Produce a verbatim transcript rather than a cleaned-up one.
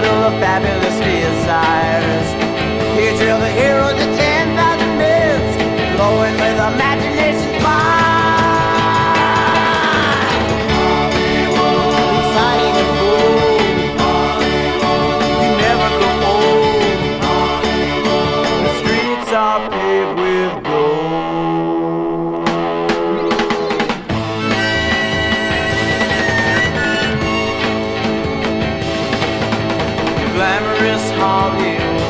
pursuit of the fabulous desires. Here drill the heroes of ten thousand myths, glowing with imagination's fire. Exciting and bold, you never grow old. The streets are paved with gold. Glamorous Hollywood,